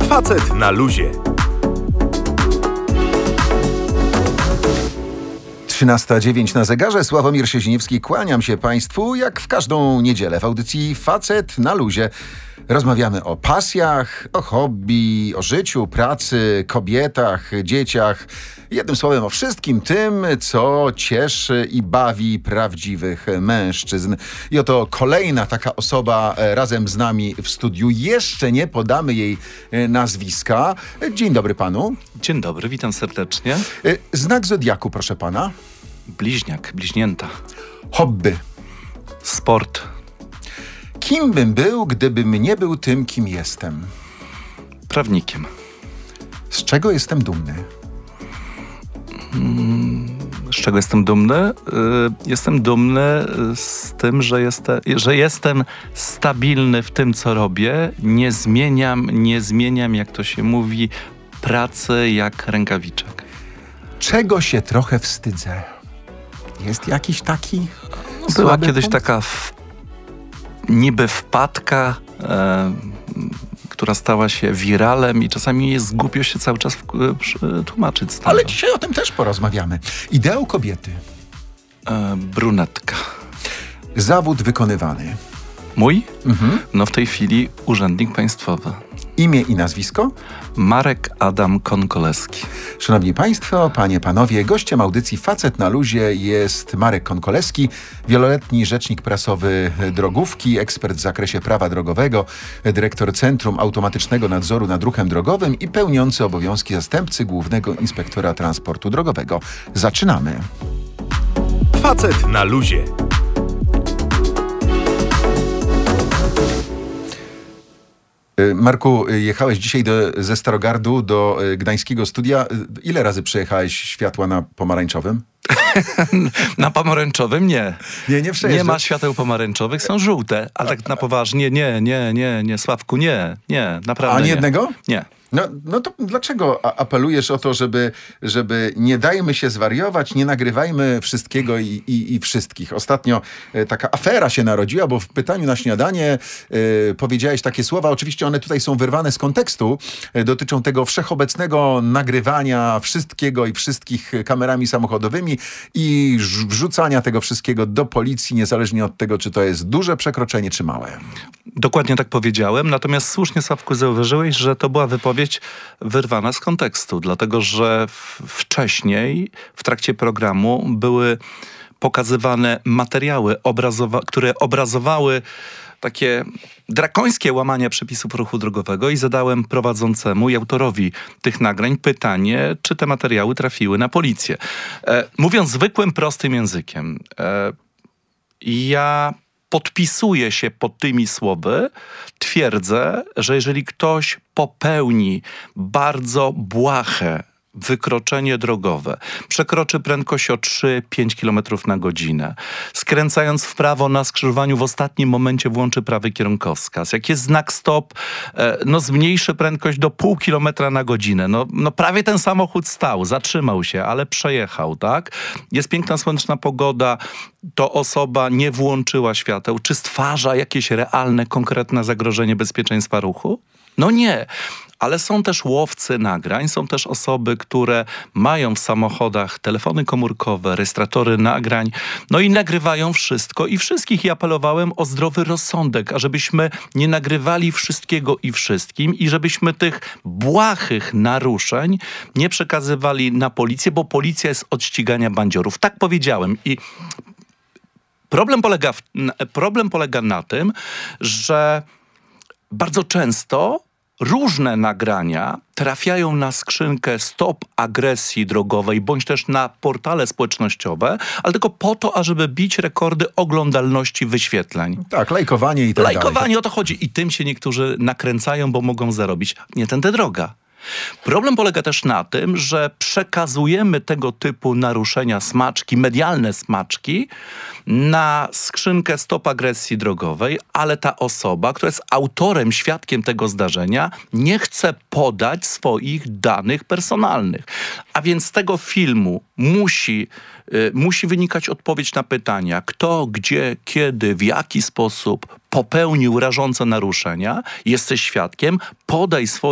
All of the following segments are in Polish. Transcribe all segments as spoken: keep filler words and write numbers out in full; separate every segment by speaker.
Speaker 1: Facet na luzie.
Speaker 2: trzynasta dziewięć na zegarze. Sławomir Sieźniewski, kłaniam się Państwu jak w każdą niedzielę w audycji Facet na luzie. Rozmawiamy o pasjach, o hobby, o życiu, pracy, kobietach, dzieciach. Jednym słowem o wszystkim tym, co cieszy i bawi prawdziwych mężczyzn. I oto kolejna taka osoba razem z nami w studiu. Jeszcze nie podamy jej nazwiska. Dzień dobry panu.
Speaker 3: Dzień dobry, witam serdecznie.
Speaker 2: Znak zodiaku, proszę pana.
Speaker 3: Bliźniak, bliźnięta.
Speaker 2: Hobby.
Speaker 3: Sport.
Speaker 2: Kim bym był, gdybym nie był tym, kim jestem?
Speaker 3: Prawnikiem.
Speaker 2: Z czego jestem dumny?
Speaker 3: Z czego jestem dumny? Jestem dumny z tym, że jestem, że jestem stabilny w tym, co robię. Nie zmieniam, nie zmieniam, jak to się mówi, pracy jak rękawiczek.
Speaker 2: Czego się trochę wstydzę? Jest jakiś taki
Speaker 3: Była kiedyś
Speaker 2: punkt?
Speaker 3: taka w, niby wpadka, e, która stała się wiralem i czasami jest głupio się cały czas w, w, tłumaczyć z tego.
Speaker 2: Ale dzisiaj o tym też porozmawiamy. Ideał kobiety.
Speaker 3: E, brunetka.
Speaker 2: Zawód wykonywany.
Speaker 3: Mój?
Speaker 2: Mhm.
Speaker 3: No w tej chwili urzędnik państwowy.
Speaker 2: Imię i nazwisko?
Speaker 3: Marek Adam Konkoleski.
Speaker 2: Szanowni Państwo, Panie, Panowie, gościem audycji Facet na luzie jest Marek Konkoleski, wieloletni rzecznik prasowy drogówki, ekspert w zakresie prawa drogowego, dyrektor Centrum Automatycznego Nadzoru nad Ruchem Drogowym i pełniący obowiązki zastępcy Głównego Inspektora Transportu Drogowego. Zaczynamy.
Speaker 1: Facet na luzie.
Speaker 2: Marku, jechałeś dzisiaj do, ze Starogardu do gdańskiego studia. Ile razy przejechałeś światła na pomarańczowym?
Speaker 3: Na pomarańczowym nie.
Speaker 2: Nie, nie przejeżdżasz.
Speaker 3: Nie ma świateł pomarańczowych, są żółte. Ale tak na poważnie, nie, nie, nie, nie, Sławku, nie, nie, naprawdę
Speaker 2: A nie
Speaker 3: nie.
Speaker 2: jednego?
Speaker 3: Nie.
Speaker 2: No, no to dlaczego a- apelujesz o to, żeby, żeby nie dajmy się zwariować, nie nagrywajmy wszystkiego i, i, i wszystkich? Ostatnio e, taka afera się narodziła, bo w pytaniu na śniadanie e, powiedziałeś takie słowa, oczywiście one tutaj są wyrwane z kontekstu, e, dotyczą tego wszechobecnego nagrywania wszystkiego i wszystkich kamerami samochodowymi i ż- wrzucania tego wszystkiego do policji, niezależnie od tego, czy to jest duże przekroczenie, czy małe.
Speaker 3: Dokładnie tak powiedziałem, natomiast słusznie, Sławku, zauważyłeś, że to była wypowiedź wyrwana z kontekstu, dlatego że w, wcześniej w trakcie programu były pokazywane materiały, obrazowa- które obrazowały takie drakońskie łamania przepisów ruchu drogowego i zadałem prowadzącemu i autorowi tych nagrań pytanie, czy te materiały trafiły na policję. E, mówiąc zwykłym, prostym językiem, e, ja podpisuję się pod tymi słowy, twierdzę, że jeżeli ktoś popełni bardzo błahe wykroczenie drogowe, przekroczy prędkość o trzy pięć kilometrów na godzinę, skręcając w prawo na skrzyżowaniu w ostatnim momencie włączy prawy kierunkowskaz, jak jest znak stop, no zmniejszy prędkość do pół kilometra na godzinę. No, no prawie ten samochód stał, zatrzymał się, ale przejechał, tak? Jest piękna, słoneczna pogoda, to osoba nie włączyła świateł. Czy stwarza jakieś realne, konkretne zagrożenie bezpieczeństwa ruchu? No nie. Ale są też łowcy nagrań, są też osoby, które mają w samochodach telefony komórkowe, rejestratory nagrań, no i nagrywają wszystko i wszystkich. I apelowałem o zdrowy rozsądek, ażebyśmy nie nagrywali wszystkiego i wszystkim i żebyśmy tych błahych naruszeń nie przekazywali na policję, bo policja jest od ścigania bandziorów. Tak powiedziałem. I problem polega, w, problem polega na tym, że bardzo często różne nagrania trafiają na skrzynkę Stop Agresji Drogowej bądź też na portale społecznościowe, ale tylko po to, ażeby bić rekordy oglądalności wyświetleń.
Speaker 2: Tak, lajkowanie i tak dalej.
Speaker 3: Lajkowanie, o to chodzi. I tym się niektórzy nakręcają, bo mogą zarobić. Nie tędy droga. Problem polega też na tym, że przekazujemy tego typu naruszenia, smaczki, medialne smaczki na skrzynkę Stop Agresji Drogowej, ale ta osoba, która jest autorem, świadkiem tego zdarzenia, nie chce podać swoich danych personalnych. A więc z tego filmu musi, y, musi wynikać odpowiedź na pytania, kto, gdzie, kiedy, w jaki sposób popełnił rażące naruszenia, jesteś świadkiem, podaj swoje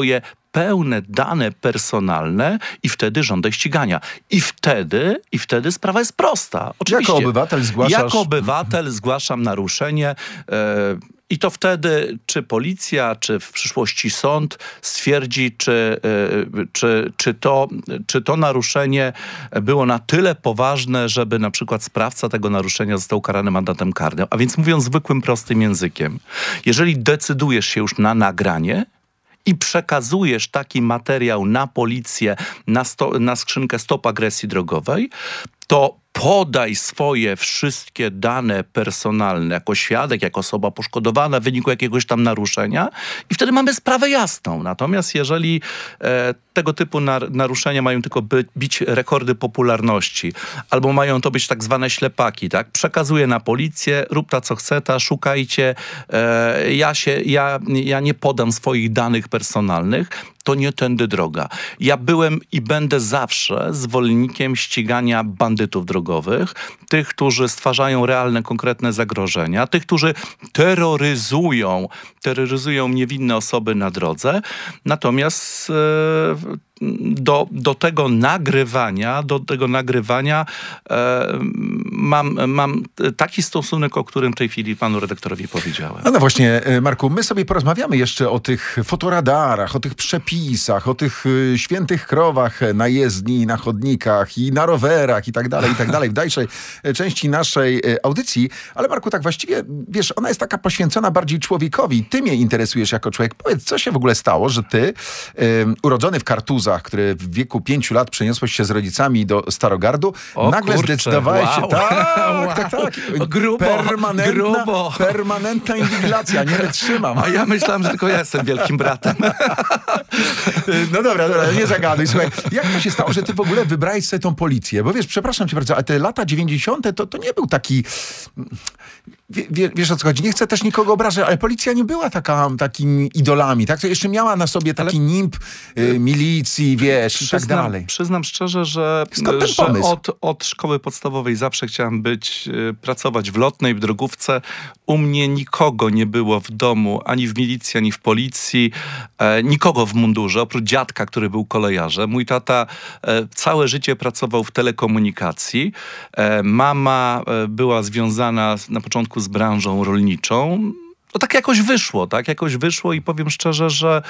Speaker 3: pełne dane personalne i wtedy żądaj ścigania. I wtedy, i wtedy sprawa jest prosta. Oczywiście.
Speaker 2: Jako obywatel zgłaszasz...
Speaker 3: Jako obywatel zgłaszam naruszenie. E, I to wtedy, czy policja, czy w przyszłości sąd stwierdzi, czy, czy, czy, to, czy to naruszenie było na tyle poważne, żeby na przykład sprawca tego naruszenia został karany mandatem karnym. A więc mówiąc zwykłym, prostym językiem, jeżeli decydujesz się już na nagranie i przekazujesz taki materiał na policję, na, sto, na skrzynkę Stop Agresji Drogowej, to podaj swoje wszystkie dane personalne jako świadek, jako osoba poszkodowana w wyniku jakiegoś tam naruszenia i wtedy mamy sprawę jasną. Natomiast jeżeli e, tego typu nar- naruszenia mają tylko by, bić rekordy popularności albo mają to być tak zwane ślepaki, tak? Przekazuję na policję, rób ta co chce ta, szukajcie, e, ja, się, ja, ja nie podam swoich danych personalnych, to nie tędy droga. Ja byłem i będę zawsze zwolennikiem ścigania bandytów drogowych, tych, którzy stwarzają realne, konkretne zagrożenia, tych, którzy terroryzują, terroryzują niewinne osoby na drodze. Natomiast e, do, do tego nagrywania, do tego nagrywania e, mam, mam taki stosunek, o którym w tej chwili panu redaktorowi powiedziałem.
Speaker 2: No, no właśnie, Marku, my sobie porozmawiamy jeszcze o tych fotoradarach, o tych przepisach, o tych y, świętych krowach na jezdni, na chodnikach i na rowerach i tak dalej, i tak dalej w dalszej części naszej y, audycji. Ale Marku, tak właściwie, wiesz, ona jest taka poświęcona bardziej człowiekowi. Ty mnie interesujesz jako człowiek. Powiedz, co się w ogóle stało, że ty, y, urodzony w Kartuzach, który w wieku pięciu lat przeniosłeś się z rodzicami do Starogardu,
Speaker 3: o,
Speaker 2: nagle
Speaker 3: kurczę,
Speaker 2: zdecydowałeś
Speaker 3: wow.
Speaker 2: się... Tak,
Speaker 3: wow.
Speaker 2: tak, tak.
Speaker 3: Grubo,
Speaker 2: permanentna,
Speaker 3: grubo.
Speaker 2: permanentna inwigilacja, nie wytrzymam.
Speaker 3: A ja myślałem, że tylko ja jestem wielkim bratem.
Speaker 2: No dobra, dobra, nie zagaduj. Słuchaj, jak to się stało, że ty w ogóle wybrałeś sobie tą policję? Bo wiesz, przepraszam cię bardzo, ale te lata dziewięćdziesiąte to, to nie był taki... Wie, wie, wiesz o co chodzi? Nie chcę też nikogo obrażać, ale policja nie była taka, takimi idolami, tak? To jeszcze miała na sobie taki ale... nimb y, milicji, wiesz, przyznam, i tak dalej.
Speaker 3: Przyznam szczerze, że, że od, od szkoły podstawowej zawsze chciałem być, y, pracować w lotnej, w drogówce. U mnie nikogo nie było w domu, ani w milicji, ani w policji. E, nikogo w mundurze, oprócz dziadka, który był kolejarzem. Mój tata e, całe życie pracował w telekomunikacji. E, mama e, była związana na początku z branżą rolniczą. To tak jakoś wyszło, tak? Jakoś wyszło i powiem szczerze, że,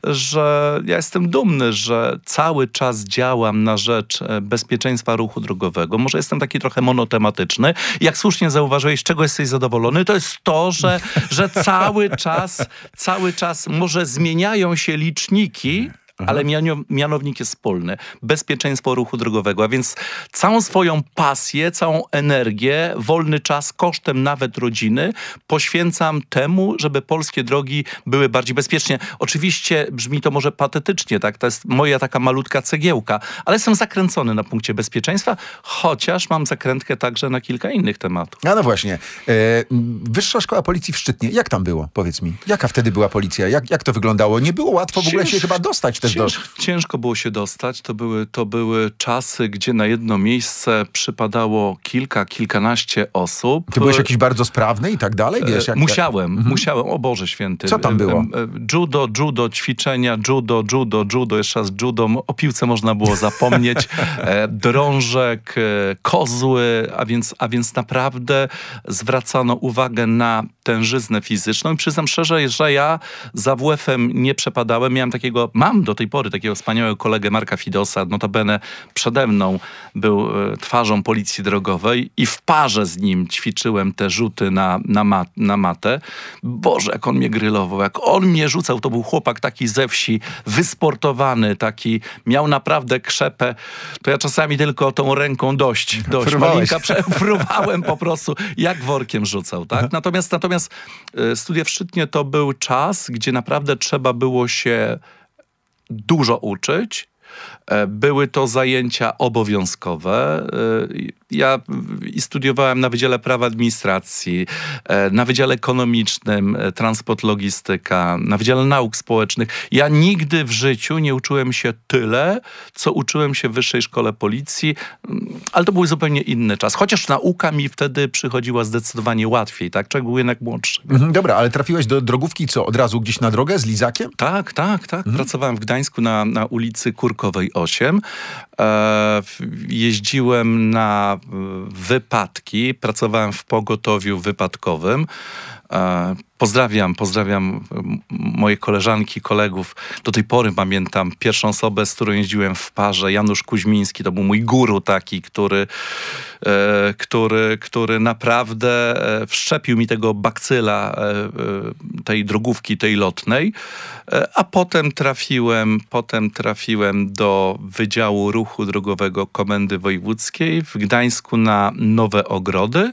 Speaker 3: że ja jestem dumny, że cały czas działam na rzecz bezpieczeństwa ruchu drogowego. Może jestem taki trochę monotematyczny. Jak słusznie zauważyłeś, z czego jesteś zadowolony, to jest to, że, że cały czas, cały czas może zmieniają się liczniki, Aha. ale mianownik jest wspólny. Bezpieczeństwo ruchu drogowego. A więc całą swoją pasję, całą energię, wolny czas kosztem nawet rodziny poświęcam temu, żeby polskie drogi były bardziej bezpiecznie. Oczywiście brzmi to może patetycznie, tak? To jest moja taka malutka cegiełka, ale jestem zakręcony na punkcie bezpieczeństwa, chociaż mam zakrętkę także na kilka innych tematów.
Speaker 2: A no właśnie. E, Wyższa Szkoła Policji w Szczytnie. Jak tam było? Powiedz mi. Jaka wtedy była policja? Jak, jak to wyglądało? Nie było łatwo w ogóle się chyba dostać.
Speaker 3: Cięż, ciężko było się dostać. To były, to były czasy, gdzie na jedno miejsce przypadało kilka, kilkanaście osób.
Speaker 2: Ty byłeś jakiś bardzo sprawny i tak dalej? Wiesz, jak,
Speaker 3: musiałem,
Speaker 2: jak...
Speaker 3: musiałem. O Boże Święty.
Speaker 2: Co tam było?
Speaker 3: Judo, judo, ćwiczenia, judo, judo, judo, jeszcze raz judo. O piłce można było zapomnieć. Drążek, kozły, a więc, a więc naprawdę zwracano uwagę na tężyznę fizyczną i przyznam szczerze, że ja za W F-em nie przepadałem. Miałem takiego, mam do tej pory takiego wspaniałego kolegę Marka Fidosa, notabene przede mną był e, twarzą policji drogowej i w parze z nim ćwiczyłem te rzuty na, na, mat, na matę. Boże, jak on mnie grylował, jak on mnie rzucał, to był chłopak taki ze wsi, wysportowany, taki, miał naprawdę krzepę, to ja czasami tylko tą ręką dość, dość. Malinka próbowałem po prostu, jak workiem rzucał, tak? Natomiast, natomiast e, studia w Szczytnie to był czas, gdzie naprawdę trzeba było się dużo uczyć, Były to zajęcia obowiązkowe. Ja i studiowałem na Wydziale Prawa Administracji, na Wydziale Ekonomicznym, Transport, Logistyka, na Wydziale Nauk Społecznych. Ja nigdy w życiu nie uczyłem się tyle, co uczyłem się w Wyższej Szkole Policji, ale to był zupełnie inny czas. Chociaż nauka mi wtedy przychodziła zdecydowanie łatwiej, tak? Człowiek był jednak młodszy.
Speaker 2: Mhm, dobra, ale trafiłeś do drogówki co? Od razu gdzieś na drogę z lizakiem?
Speaker 3: Tak, tak, tak. Mhm. Pracowałem w Gdańsku na, na ulicy Kurkowej osiem. E, jeździłem na wypadki, pracowałem w pogotowiu wypadkowym. E, pozdrawiam, pozdrawiam moje koleżanki, kolegów. Do tej pory pamiętam pierwszą osobę, z którą jeździłem w parze, Janusz Kuźmiński. To był mój guru taki, który, e, który, który naprawdę e, wszczepił mi tego bakcyla e, tej drogówki, tej lotnej. E, a potem trafiłem, potem trafiłem do Wydziału Ruchu Drogowego Komendy Wojewódzkiej w Gdańsku na Nowe Ogrody.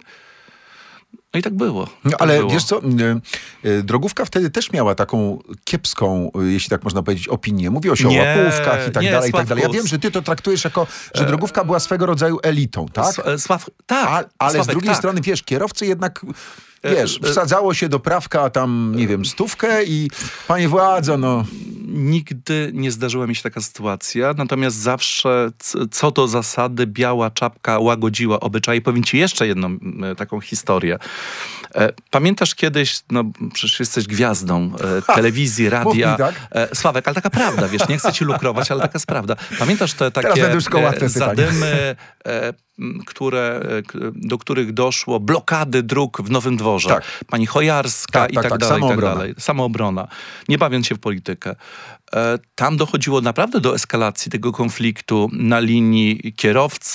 Speaker 3: No i tak było.
Speaker 2: No,
Speaker 3: tak
Speaker 2: ale
Speaker 3: było.
Speaker 2: wiesz co, y, y, drogówka wtedy też miała taką kiepską, y, jeśli tak można powiedzieć, opinię. Mówiło się
Speaker 3: Nie,
Speaker 2: o łapówkach i tak
Speaker 3: nie,
Speaker 2: dalej, i tak
Speaker 3: Sławku.
Speaker 2: dalej. Ja wiem, że ty to traktujesz jako, że drogówka była swego rodzaju elitą, tak?
Speaker 3: Sław, tak,
Speaker 2: A, ale
Speaker 3: Sławek,
Speaker 2: z drugiej
Speaker 3: tak.
Speaker 2: strony, wiesz, kierowcy jednak... Wiesz,
Speaker 3: E, e,
Speaker 2: wsadzało się do prawka tam, nie wiem, stówkę i panie władzo, no...
Speaker 3: Nigdy nie zdarzyła mi się taka sytuacja, natomiast zawsze c- co do zasady biała czapka łagodziła obyczaje. Powiem ci jeszcze jedną e, taką historię. E, pamiętasz kiedyś, no przecież jesteś gwiazdą e, telewizji, radia.
Speaker 2: Mów mi, tak?
Speaker 3: e, Sławek, ale taka prawda, wiesz, nie chcę ci lukrować, ale taka jest prawda. Pamiętasz te
Speaker 2: Teraz
Speaker 3: takie
Speaker 2: będą już kołatne
Speaker 3: e,
Speaker 2: pytania.
Speaker 3: zadymy, e, które, e, k- do których doszło, blokady dróg w Nowym Dworze.
Speaker 2: Tak.
Speaker 3: Pani Chojarska
Speaker 2: Tak,
Speaker 3: i
Speaker 2: tak,
Speaker 3: tak,
Speaker 2: tak,
Speaker 3: dalej, i tak
Speaker 2: samoobrona.
Speaker 3: dalej. Samoobrona. Nie bawiąc się w politykę. E, Tam dochodziło naprawdę do eskalacji tego konfliktu na linii kierowcy,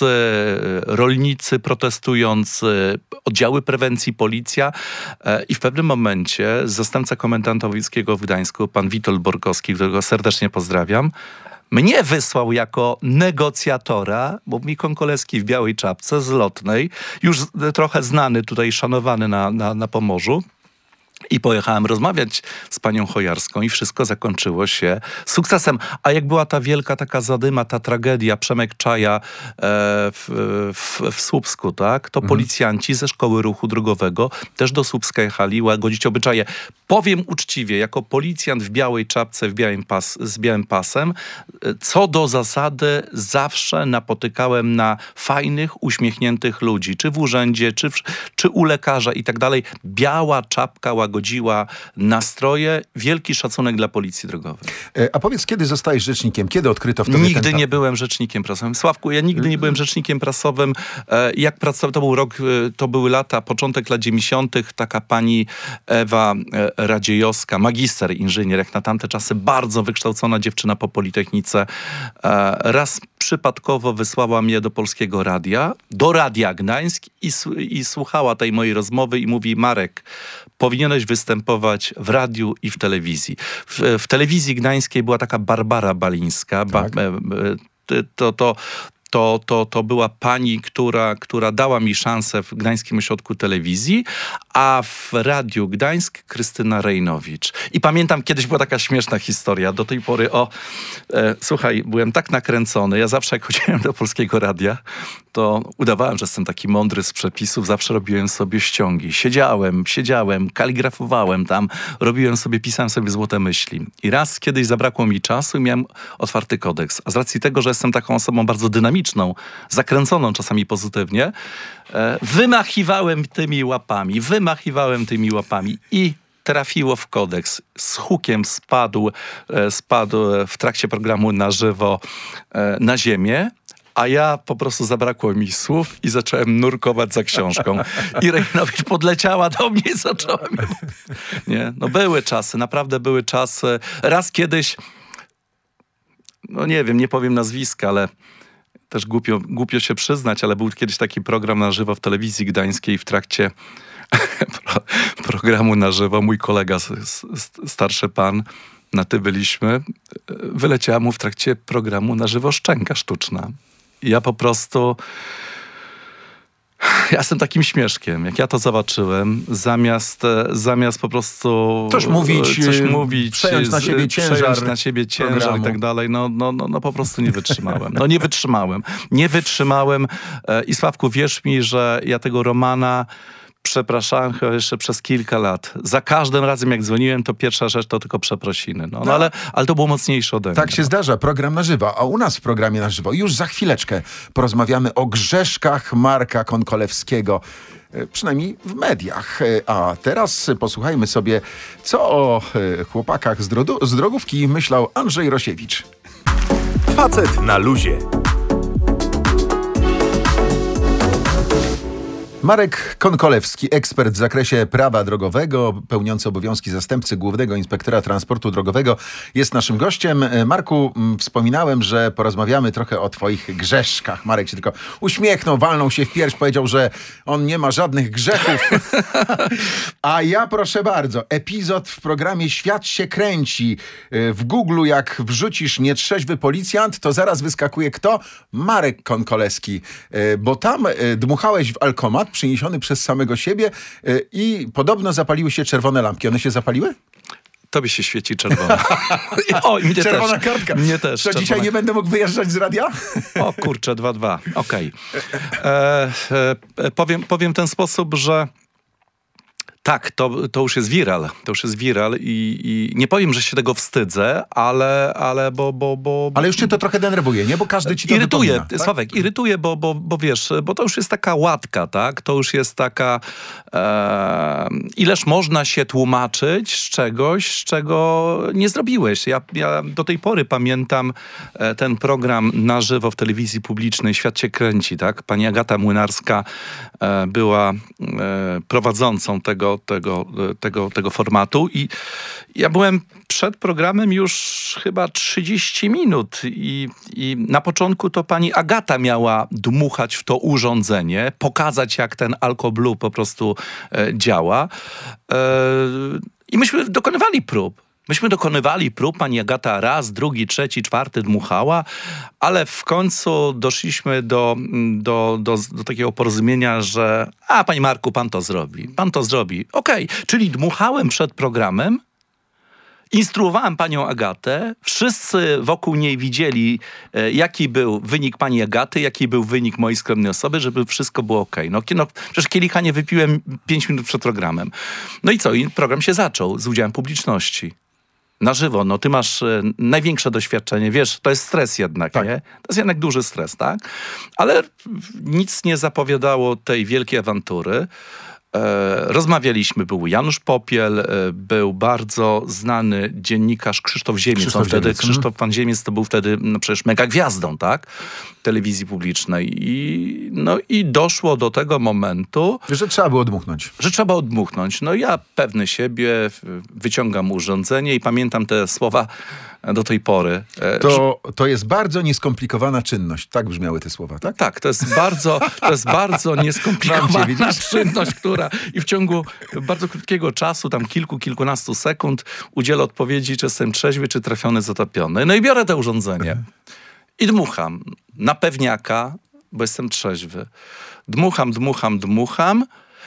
Speaker 3: rolnicy protestujący, oddziały prewencji, policja. E, I w pewnym momencie zastępca komendanta wojewódzkiego w Gdańsku, pan Witold Borkowski, którego serdecznie pozdrawiam, mnie wysłał jako negocjatora, bo Mikon Koleski w białej czapce z lotnej, już trochę znany tutaj, szanowany na, na, na Pomorzu. I pojechałem rozmawiać z panią Chojarską i wszystko zakończyło się sukcesem. A jak była ta wielka taka zadyma, ta tragedia, Przemek Czaja e, w, w, w Słupsku, tak? To mhm. policjanci ze Szkoły Ruchu Drogowego też do Słupska jechali łagodzić obyczaje. Powiem uczciwie, jako policjant w białej czapce, w białym pas, z białym pasem, co do zasady zawsze napotykałem na fajnych, uśmiechniętych ludzi. Czy w urzędzie, czy, w, czy u lekarza i tak dalej. Biała czapka łagodziła nastroje. Wielki szacunek dla Policji Drogowej.
Speaker 2: A powiedz, kiedy zostajesz rzecznikiem? Kiedy odkryto w tobie
Speaker 3: Nigdy
Speaker 2: ten
Speaker 3: nie byłem rzecznikiem prasowym. Sławku, ja nigdy nie byłem rzecznikiem prasowym. Jak pracowałem, to był rok, to były lata, początek lat dziewięćdziesiątych. Taka pani Ewa Radziejowska, magister inżynier, jak na tamte czasy, bardzo wykształcona dziewczyna po Politechnice. Raz przypadkowo wysłała mnie do Polskiego Radia, do Radia Gdańsk i, i słuchała tej mojej rozmowy i mówi: Marek, powinieneś występować w radiu i w telewizji. W, w telewizji gdańskiej była taka Barbara Balińska.
Speaker 2: Tak.
Speaker 3: Ba, to, to, to, to, to była pani, która, która dała mi szansę w Gdańskim Ośrodku Telewizji, a w Radiu Gdańsk Krystyna Rejnowicz. I pamiętam, kiedyś była taka śmieszna historia. Do tej pory, o, e, słuchaj, byłem tak nakręcony. Ja zawsze jak chodziłem do Polskiego Radia, to udawałem, że jestem taki mądry z przepisów. Zawsze robiłem sobie ściągi. Siedziałem, siedziałem, kaligrafowałem tam, robiłem sobie, pisałem sobie złote myśli. I raz kiedyś zabrakło mi czasu i miałem otwarty kodeks. A z racji tego, że jestem taką osobą bardzo dynamiczną, zakręconą czasami pozytywnie, e, wymachiwałem tymi łapami, wymachiwałem tymi łapami i trafiło w kodeks. Z hukiem spadł, e, spadł w trakcie programu na żywo e, na ziemię. A ja po prostu zabrakło mi słów i zacząłem nurkować za książką. I Rejnowicz podleciała do mnie i zaczęła mi... Nie, no były czasy, naprawdę były czasy. Raz kiedyś, no nie wiem, nie powiem nazwiska, ale też głupio, głupio się przyznać, ale był kiedyś taki program na żywo w telewizji gdańskiej w trakcie pro, programu na żywo. Mój kolega, s, starszy pan, na ty byliśmy, wyleciała mu w trakcie programu na żywo szczęka sztuczna. Ja po prostu Ja jestem takim śmieszkiem. Jak ja to zobaczyłem, zamiast, zamiast po prostu
Speaker 2: Coś mówić,
Speaker 3: coś mówić
Speaker 2: przejąć na siebie ciężar,
Speaker 3: przejąć na siebie ciężar
Speaker 2: programu.
Speaker 3: i tak dalej, no, no, no, no po prostu nie wytrzymałem. No nie wytrzymałem. Nie wytrzymałem i Sławku, wierz mi, że ja tego Romana przepraszałem chyba jeszcze przez kilka lat. Za każdym razem, jak dzwoniłem, to pierwsza rzecz to tylko przeprosiny. No, no ale, ale to było mocniejsze ode mnie.
Speaker 2: Tak się zdarza, program na żywo. A u nas w programie na żywo już za chwileczkę porozmawiamy o grzeszkach Marka Konkolewskiego. e, Przynajmniej w mediach. E, A teraz posłuchajmy sobie, co o e, chłopakach z, drodu, z drogówki myślał Andrzej Rosiewicz.
Speaker 1: Facet na luzie.
Speaker 2: Marek Konkolewski, ekspert w zakresie prawa drogowego, pełniący obowiązki zastępcy Głównego Inspektora Transportu Drogowego, jest naszym gościem. Marku, m, wspominałem, że porozmawiamy trochę o twoich grzeszkach. Marek się tylko uśmiechnął, walnął się w pierś, powiedział, że on nie ma żadnych grzechów. A ja proszę bardzo, epizod w programie Świat się kręci. W Google'u jak wrzucisz nietrzeźwy policjant, to zaraz wyskakuje kto? Marek Konkolewski. Bo tam dmuchałeś w alkomat przyniesiony przez samego siebie y, i podobno zapaliły się czerwone lampki. One się zapaliły?
Speaker 3: Tobie się świeci czerwona. O, i mnie
Speaker 2: Czerwona
Speaker 3: też.
Speaker 2: kartka.
Speaker 3: Mnie też.
Speaker 2: To dzisiaj nie będę mógł wyjeżdżać z radia?
Speaker 3: O kurczę, dwa dwa. Okej. Okay. E, e, powiem, powiem w ten sposób, że tak, to, to już jest viral. To już jest viral i, i nie powiem, że się tego wstydzę, ale, ale bo, bo, bo...
Speaker 2: Ale już cię to trochę denerwuje, nie? Bo każdy ci to
Speaker 3: Irytuje,
Speaker 2: wypomina, tak?
Speaker 3: Sławek, irytuje, bo, bo, bo wiesz, bo to już jest taka łatka, tak? To już jest taka... E, ileż można się tłumaczyć z czegoś, z czego nie zrobiłeś. Ja, ja do tej pory pamiętam e, ten program na żywo w telewizji publicznej Świat się kręci, tak? Pani Agata Młynarska e, była e, prowadzącą tego Tego, tego, tego formatu i ja byłem przed programem już chyba trzydzieści minut i, i na początku to pani Agata miała dmuchać w to urządzenie, pokazać jak ten AlkoBlue po prostu e, działa e, i myśmy dokonywali prób. Myśmy dokonywali prób, pani Agata raz, drugi, trzeci, czwarty dmuchała, ale w końcu doszliśmy do, do, do, do takiego porozumienia, że a, panie Marku, pan to zrobi, pan to zrobi. Okej, okay. Czyli dmuchałem przed programem, instruowałem panią Agatę, wszyscy wokół niej widzieli, e, jaki był wynik pani Agaty, jaki był wynik mojej skromnej osoby, żeby wszystko było okej. Okay. No, no, przecież kielicha nie wypiłem pięć minut przed programem. No i co? I program się zaczął z udziałem publiczności. Na żywo, no ty masz e, największe doświadczenie, wiesz, to jest stres jednak,
Speaker 2: tak.
Speaker 3: nie? To jest jednak duży stres, tak? Ale nic nie zapowiadało tej wielkiej awantury. E, rozmawialiśmy, był Janusz Popiel, e, był bardzo znany dziennikarz Krzysztof Ziemiec.
Speaker 2: Krzysztof
Speaker 3: On wtedy,
Speaker 2: Ziemiec.
Speaker 3: Krzysztof Pan Ziemiec to był wtedy no przecież mega gwiazdą, tak? Telewizji publicznej. I, no i doszło do tego momentu,
Speaker 2: Że trzeba było dmuchnąć.
Speaker 3: że trzeba odmuchnąć. No ja pewny siebie wyciągam urządzenie i pamiętam te słowa do tej pory.
Speaker 2: To, to jest bardzo nieskomplikowana czynność. Tak brzmiały te słowa, tak?
Speaker 3: Tak, to jest bardzo, to jest bardzo nieskomplikowana
Speaker 2: Mam cię, widzisz?
Speaker 3: czynność, która i w ciągu bardzo krótkiego czasu, tam kilku, kilkunastu sekund udzielę odpowiedzi, czy jestem trzeźwy, czy trafiony, zatopiony. No i biorę to urządzenie i dmucham na pewniaka, bo jestem trzeźwy. Dmucham, dmucham, dmucham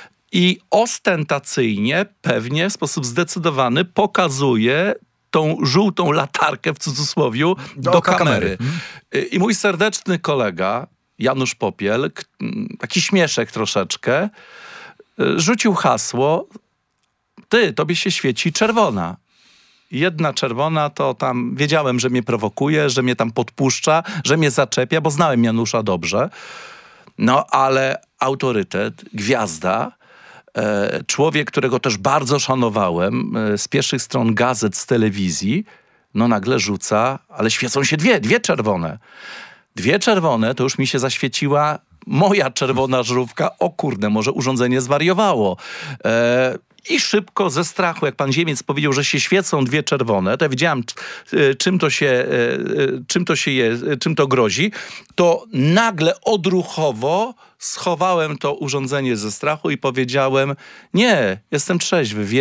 Speaker 3: i ostentacyjnie, pewnie w sposób zdecydowany pokazuję tą żółtą latarkę w cudzysłowiu do,
Speaker 2: do
Speaker 3: kamery.
Speaker 2: kamery.
Speaker 3: I mój serdeczny kolega Janusz Popiel, k- taki śmieszek troszeczkę, rzucił hasło: ty, tobie się świeci czerwona. Jedna czerwona to tam wiedziałem, że mnie prowokuje, że mnie tam podpuszcza, że mnie zaczepia, bo znałem Janusza dobrze. No ale autorytet, gwiazda, e, człowiek, którego też bardzo szanowałem, e, z pierwszych stron gazet, z telewizji, no nagle rzuca, ale świecą się dwie, dwie czerwone. Dwie czerwone, to już mi się zaświeciła moja czerwona żarówka. O kurde, może urządzenie zwariowało. E, I szybko, ze strachu, jak pan Ziemiec powiedział, że się świecą dwie czerwone, to ja wiedziałem, czym to się, czym to się jest, czym to grozi, to nagle odruchowo schowałem to urządzenie ze strachu i powiedziałem: nie, jestem trzeźwy, wiem,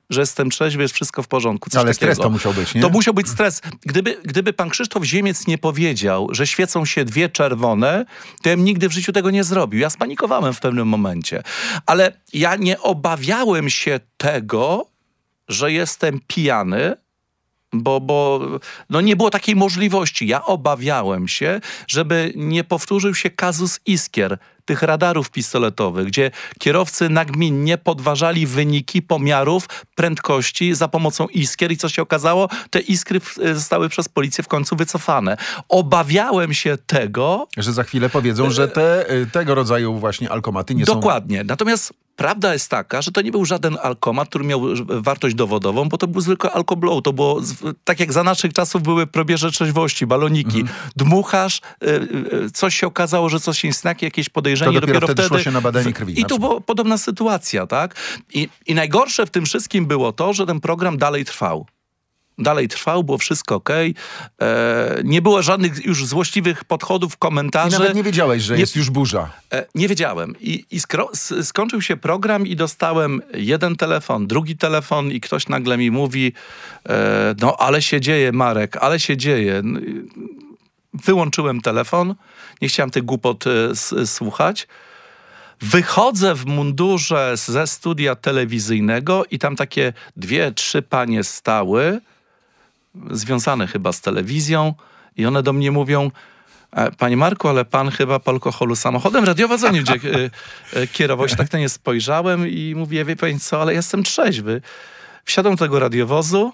Speaker 3: że jestem trzeźwy, jest wszystko w porządku. Coś
Speaker 2: Ale
Speaker 3: takiego.
Speaker 2: stres to musiał być, nie?
Speaker 3: To musiał być stres. Gdyby, gdyby pan Krzysztof Ziemiec nie powiedział, że świecą się dwie czerwone, to ja bym nigdy w życiu tego nie zrobił. Ja spanikowałem w pewnym momencie. Ale ja nie obawiałem się tego, że jestem pijany, bo, bo no nie było takiej możliwości. Ja obawiałem się, żeby nie powtórzył się kazus Iskier, tych radarów pistoletowych, gdzie kierowcy nagminnie podważali wyniki pomiarów prędkości za pomocą iskier i co się okazało? Te iskry zostały przez policję w końcu wycofane. Obawiałem się tego...
Speaker 2: Że za chwilę powiedzą, że te, tego rodzaju właśnie alkomaty nie
Speaker 3: Dokładnie.
Speaker 2: są...
Speaker 3: Dokładnie. Natomiast prawda jest taka, że to nie był żaden alkomat, który miał wartość dowodową, bo to był zwykły alkoblow. To było tak jak za naszych czasów były probierze trzeźwości, baloniki. Mhm. Dmuchasz, coś się okazało, że coś jest znaki, jakieś podejrzenie.
Speaker 2: To dopiero,
Speaker 3: dopiero
Speaker 2: wtedy,
Speaker 3: wtedy
Speaker 2: szło się na badanie krwi.
Speaker 3: I to była podobna sytuacja, tak? I, I najgorsze w tym wszystkim było to, że ten program dalej trwał. Dalej trwał, było wszystko okej. Okay. E, nie było żadnych już złośliwych podchodów, komentarzy.
Speaker 2: I nawet nie wiedziałeś, że
Speaker 3: nie,
Speaker 2: jest już burza.
Speaker 3: E, nie wiedziałem. I, i skro- skończył się program i dostałem jeden telefon, drugi telefon i ktoś nagle mi mówi e, no ale się dzieje, Marek, ale się dzieje. Wyłączyłem telefon, nie chciałem tych głupot e, s- słuchać. Wychodzę w mundurze ze studia telewizyjnego i tam takie dwie, trzy panie stały, związane chyba z telewizją i one do mnie mówią: panie Marku, ale pan chyba po alkoholu samochodem radiowozu nie będzie kierował. Się tak na nie spojrzałem i mówię: wie pani co, ale jestem trzeźwy. Wsiadłem do tego radiowozu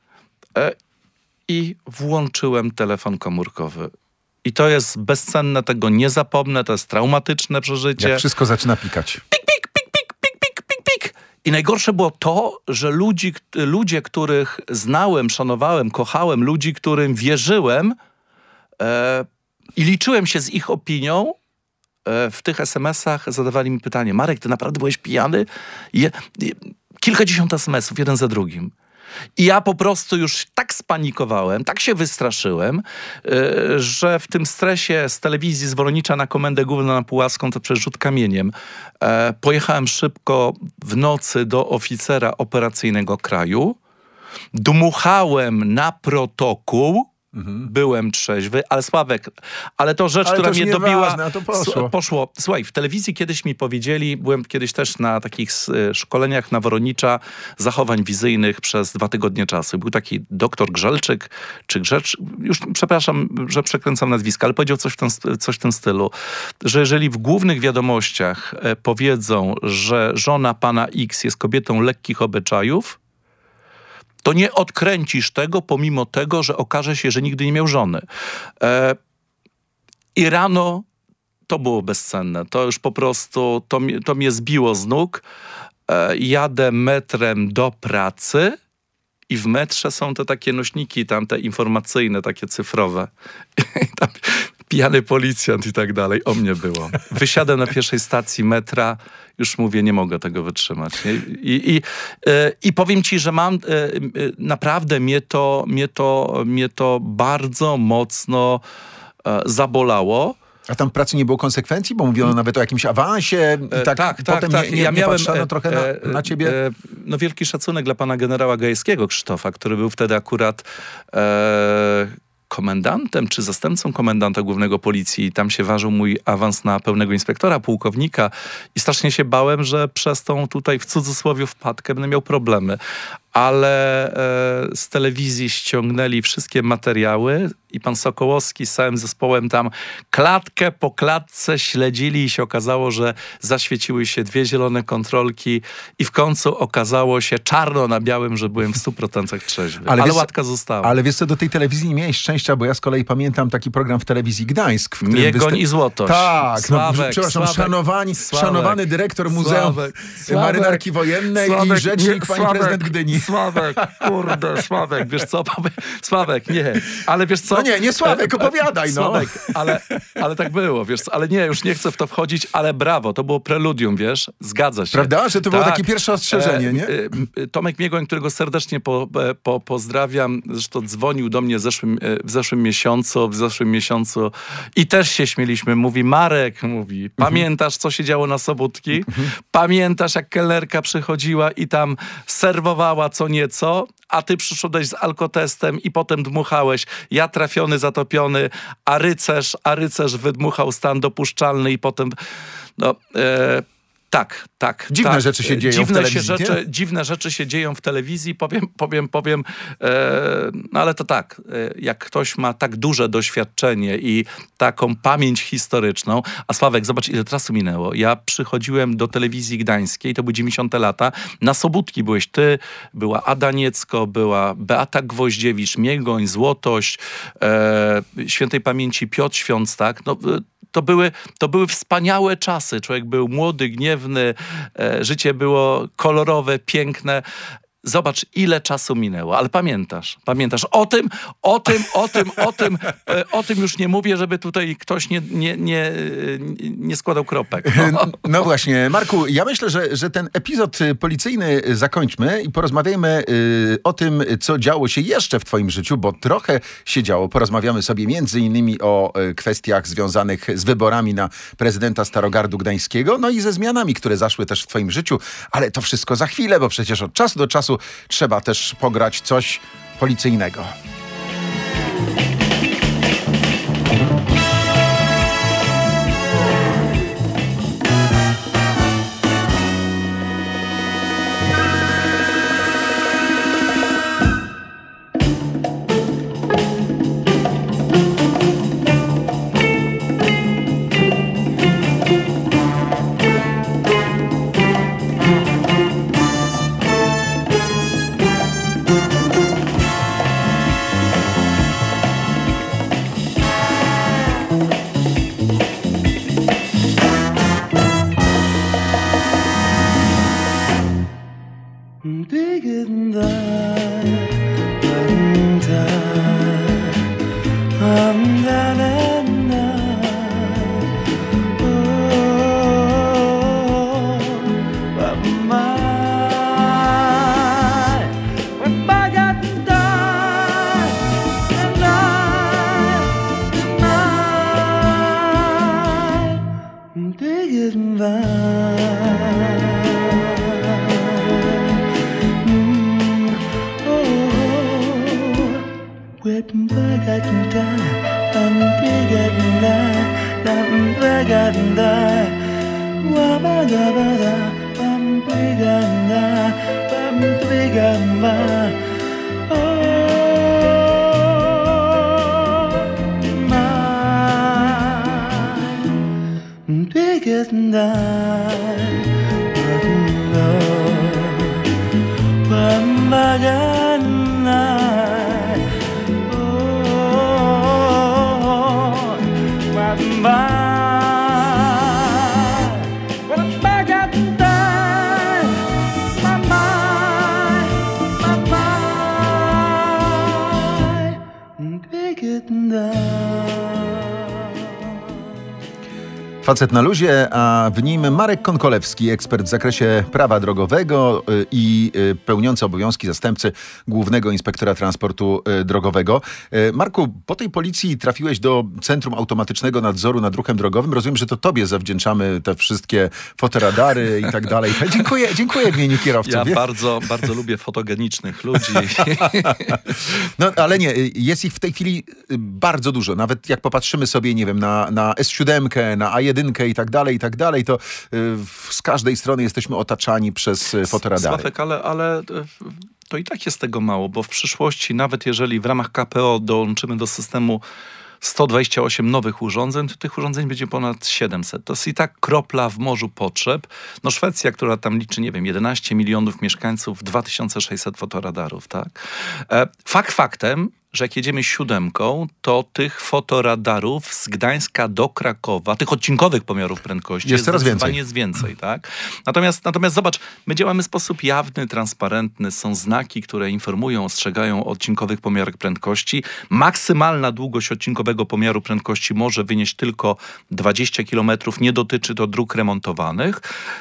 Speaker 3: i włączyłem telefon komórkowy. I to jest bezcenne, tego nie zapomnę, to jest traumatyczne przeżycie.
Speaker 2: Jak wszystko zaczyna pikać.
Speaker 3: Pik, pik, pik, pik, pik, pik, pik, pik. I najgorsze było to, że ludzi, ludzie, których znałem, szanowałem, kochałem, ludzi, którym wierzyłem e, i liczyłem się z ich opinią, e, w tych es em esach zadawali mi pytanie: Marek, ty naprawdę byłeś pijany? Je, je, kilkadziesiąt es em esów, jeden za drugim. I ja po prostu już tak spanikowałem, tak się wystraszyłem, yy, że w tym stresie z telewizji z Woronicza na Komendę Główną na Puławską, to przez rzut kamieniem, yy, pojechałem szybko w nocy do oficera operacyjnego kraju, dmuchałem na protokół, mhm. byłem trzeźwy, ale Sławek, ale to rzecz,
Speaker 2: ale
Speaker 3: która
Speaker 2: to
Speaker 3: mnie dobiła...
Speaker 2: Ważne, to poszło.
Speaker 3: poszło. Słuchaj, w telewizji kiedyś mi powiedzieli, byłem kiedyś też na takich szkoleniach na Woronicza zachowań wizyjnych przez dwa tygodnie czasu. Był taki doktor Grzelczyk, czy Grzecz, już przepraszam, że przekręcam nazwiska, ale powiedział coś w, ten, coś w tym stylu, że jeżeli w głównych wiadomościach powiedzą, że żona pana X jest kobietą lekkich obyczajów, to nie odkręcisz tego, pomimo tego, że okaże się, że nigdy nie miał żony. E, I rano to było bezcenne. To już po prostu, to, to mnie zbiło z nóg. E, jadę metrem do pracy i w metrze są te takie nośniki, tam te informacyjne, takie cyfrowe. I tam pijany policjant i tak dalej. O mnie było. Wysiadłem na pierwszej stacji metra, już mówię, nie mogę tego wytrzymać. Nie? I, i, i powiem ci, że mam, naprawdę mnie to, mnie to, mnie to bardzo mocno zabolało.
Speaker 2: A tam w pracy nie było konsekwencji? Bo mówiono nawet o jakimś awansie i tak,
Speaker 3: tak,
Speaker 2: potem
Speaker 3: tak,
Speaker 2: nie,
Speaker 3: tak.
Speaker 2: nie,
Speaker 3: Ja
Speaker 2: nie
Speaker 3: miałem
Speaker 2: patrzono trochę na, na ciebie?
Speaker 3: E, no wielki szacunek dla pana generała Gajewskiego Krzysztofa, który był wtedy akurat e, komendantem czy zastępcą komendanta głównego policji. Tam się ważył mój awans na pełnego inspektora, pułkownika i strasznie się bałem, że przez tą tutaj w cudzysłowie wpadkę będę miał problemy. Ale e, z telewizji ściągnęli wszystkie materiały i pan Sokołowski z całym zespołem tam klatkę po klatce śledzili i się okazało, że zaświeciły się dwie zielone kontrolki i w końcu okazało się czarno na białym, że byłem w stu procentach trzeźwy. Ale, ale wiesz, łatka została.
Speaker 2: Ale wiesz co, do tej telewizji nie miałeś szczęścia, bo ja z kolei pamiętam taki program w telewizji Gdańsk. W którym
Speaker 3: Miegoń
Speaker 2: wysta-
Speaker 3: i Złotość.
Speaker 2: Tak,
Speaker 3: Sławek,
Speaker 2: no, przepraszam,
Speaker 3: Sławek,
Speaker 2: szanowani,
Speaker 3: Sławek,
Speaker 2: szanowany dyrektor Muzeum
Speaker 3: Sławek,
Speaker 2: Marynarki Wojennej
Speaker 3: Sławek,
Speaker 2: i rzecznik
Speaker 3: nie,
Speaker 2: pani
Speaker 3: Sławek,
Speaker 2: prezydent Gdyni.
Speaker 3: Sławek, kurde, Sławek, wiesz co? Sławek, nie, ale wiesz co?
Speaker 2: No nie, nie Sławek, opowiadaj, no.
Speaker 3: Sławek, ale, ale tak było, wiesz co? Ale nie, już nie chcę w to wchodzić, ale brawo, to było preludium, wiesz? Zgadza się.
Speaker 2: Prawda? Że to było
Speaker 3: tak.
Speaker 2: takie pierwsze ostrzeżenie, nie?
Speaker 3: E, e, Tomek Miegoń, którego serdecznie po, po, pozdrawiam, zresztą dzwonił do mnie w zeszłym, w zeszłym miesiącu, w zeszłym miesiącu i też się śmieliśmy. Mówi, Marek, mówi, pamiętasz, co się działo na Sobótki? Pamiętasz, jak kelnerka przychodziła i tam serwowała co nieco, a ty przyszedłeś z alkotestem i potem dmuchałeś. Ja trafiony, zatopiony, a rycerz, a rycerz wydmuchał stan dopuszczalny i potem... No, e, Tak, tak.
Speaker 2: Dziwne
Speaker 3: tak.
Speaker 2: rzeczy się dzieją
Speaker 3: dziwne
Speaker 2: w telewizji,
Speaker 3: się rzeczy, Dziwne rzeczy się dzieją w telewizji, powiem, powiem, powiem, e, no ale to tak, e, jak ktoś ma tak duże doświadczenie i taką pamięć historyczną, a Sławek, zobacz, ile czasu minęło. Ja przychodziłem do telewizji gdańskiej, to były dziewięćdziesiąte lata, na Sobótki byłeś ty, była Ada Niecko, była Beata Gwoździewicz, Miegoń, Złotość, e, świętej pamięci Piotr Świąctak, no To były, to były wspaniałe czasy. Człowiek był młody, gniewny, e, życie było kolorowe, piękne. Zobacz, ile czasu minęło, ale pamiętasz, pamiętasz. O tym, o tym, o tym, o tym, e, o tym już nie mówię, żeby tutaj ktoś nie, nie, nie, nie składał kropek. No.
Speaker 2: no właśnie, Marku, ja myślę, że, że ten epizod policyjny zakończmy i porozmawiajmy y, o tym, co działo się jeszcze w twoim życiu, bo trochę się działo. Porozmawiamy sobie między innymi o y, kwestiach związanych z wyborami na prezydenta Starogardu Gdańskiego, no i ze zmianami, które zaszły też w twoim życiu, ale to wszystko za chwilę, bo przecież od czasu do czasu trzeba też pograć coś policyjnego. Facet na luzie, a w nim Marek Konkolewski, ekspert w zakresie prawa drogowego i pełniący obowiązki zastępcy Głównego Inspektora Transportu Drogowego. Marku, po tej policji trafiłeś do Centrum Automatycznego Nadzoru nad Ruchem Drogowym. Rozumiem, że to tobie zawdzięczamy te wszystkie fotoradary i tak dalej. Dziękuję, dziękuję w imieniu kierowców.
Speaker 3: Ja bardzo, bardzo lubię fotogenicznych ludzi.
Speaker 2: No, ale nie, jest ich w tej chwili bardzo dużo. Nawet jak popatrzymy sobie, nie wiem, na, na S siedem, na A jeden i tak dalej, i tak dalej, to y, z każdej strony jesteśmy otaczani przez fotoradary.
Speaker 3: Sławek, ale, ale to i tak jest tego mało, bo w przyszłości, nawet jeżeli w ramach K P O dołączymy do systemu sto dwadzieścia osiem nowych urządzeń, to tych urządzeń będzie ponad siedemset. To jest i tak kropla w morzu potrzeb. No Szwecja, która tam liczy, nie wiem, jedenaście milionów mieszkańców, dwa tysiące sześćset fotoradarów, tak? E, fakt faktem, że jak jedziemy siódemką, to tych fotoradarów z Gdańska do Krakowa, tych odcinkowych pomiarów prędkości
Speaker 2: jest coraz więcej.
Speaker 3: jest więcej, tak? Natomiast, natomiast zobacz, my działamy w sposób jawny, transparentny. Są znaki, które informują, ostrzegają o odcinkowych pomiarach prędkości. Maksymalna długość odcinkowego pomiaru prędkości może wynieść tylko dwadzieścia kilometrów. Nie dotyczy to dróg remontowanych.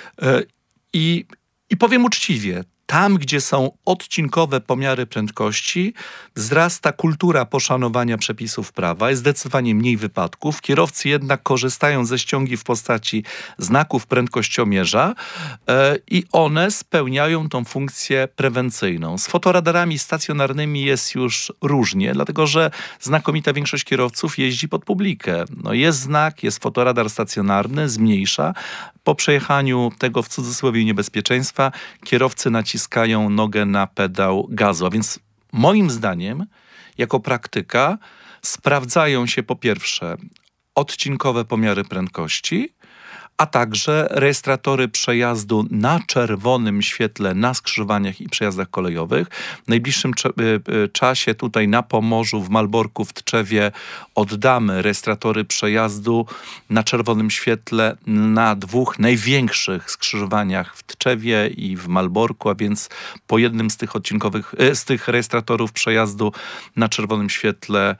Speaker 3: I, i powiem uczciwie, tam, gdzie są odcinkowe pomiary prędkości, wzrasta kultura poszanowania przepisów prawa, jest zdecydowanie mniej wypadków. Kierowcy jednak korzystają ze ściągi w postaci znaków prędkościomierza e, i one spełniają tą funkcję prewencyjną. Z fotoradarami stacjonarnymi jest już różnie, dlatego że znakomita większość kierowców jeździ pod publikę. No jest znak, jest fotoradar stacjonarny, zmniejsza. Po przejechaniu tego w cudzysłowie niebezpieczeństwa kierowcy naciskają nogę na pedał gazu. A więc moim zdaniem, jako praktyka, sprawdzają się po pierwsze odcinkowe pomiary prędkości, a także rejestratory przejazdu na czerwonym świetle na skrzyżowaniach i przejazdach kolejowych. W najbliższym czasie tutaj na Pomorzu, w Malborku, w Tczewie oddamy rejestratory przejazdu na czerwonym świetle na dwóch największych skrzyżowaniach w Tczewie i w Malborku, a więc po jednym z tych odcinkowych, z tych rejestratorów przejazdu na czerwonym świetle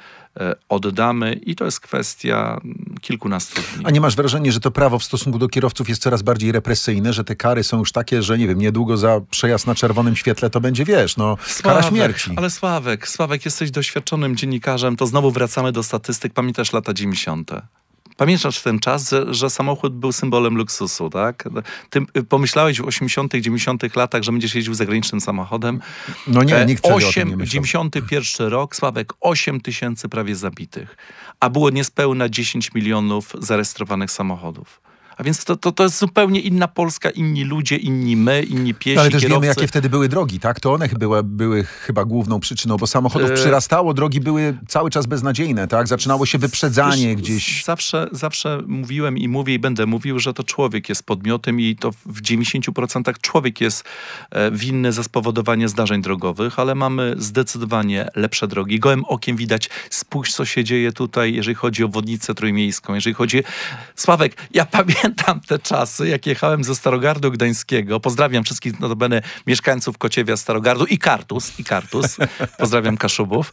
Speaker 3: oddamy i to jest kwestia kilkunastu dni.
Speaker 2: A nie masz wrażenia, że to prawo w stosunku do kierowców jest coraz bardziej represyjne, że te kary są już takie, że nie wiem, niedługo za przejazd na czerwonym świetle to będzie, wiesz, no
Speaker 3: Sławek,
Speaker 2: kara śmierci.
Speaker 3: Ale Sławek, Sławek, jesteś doświadczonym dziennikarzem, to znowu wracamy do statystyk. Pamiętasz lata dziewięćdziesiąte? Pamiętasz ten czas, że, że samochód był symbolem luksusu, tak? Ty pomyślałeś w osiemdziesiątych, dziewięćdziesiątych latach, że będziesz jeździł zagranicznym samochodem?
Speaker 2: No nie, nikt wtedy o tym nie myślał.
Speaker 3: dziewięćdziesiąty pierwszy rok, Sławek, osiem tysięcy prawie zabitych, a było niespełna dziesięć milionów zarejestrowanych samochodów. A więc to, to, to jest zupełnie inna Polska, inni ludzie, inni my, inni piesi,
Speaker 2: no, ale też
Speaker 3: kierowcy.
Speaker 2: wiemy, jakie wtedy były drogi, tak? To one były, były chyba główną przyczyną, bo samochodów
Speaker 3: e...
Speaker 2: przyrastało, drogi były cały czas beznadziejne, tak? Zaczynało się wyprzedzanie
Speaker 3: Wiesz,
Speaker 2: gdzieś.
Speaker 3: Zawsze, zawsze mówiłem i mówię i będę mówił, że to człowiek jest podmiotem i to w dziewięćdziesięciu procentach człowiek jest winny za spowodowanie zdarzeń drogowych, ale mamy zdecydowanie lepsze drogi. Gołym okiem widać, spójrz co się dzieje tutaj, jeżeli chodzi o obwodnicę trójmiejską, jeżeli chodzi... Sławek, ja pamiętam Pamiętam te czasy, jak jechałem ze Starogardu Gdańskiego. Pozdrawiam wszystkich notabene mieszkańców Kociewia, Starogardu i Kartus. I Kartus. Pozdrawiam Kaszubów.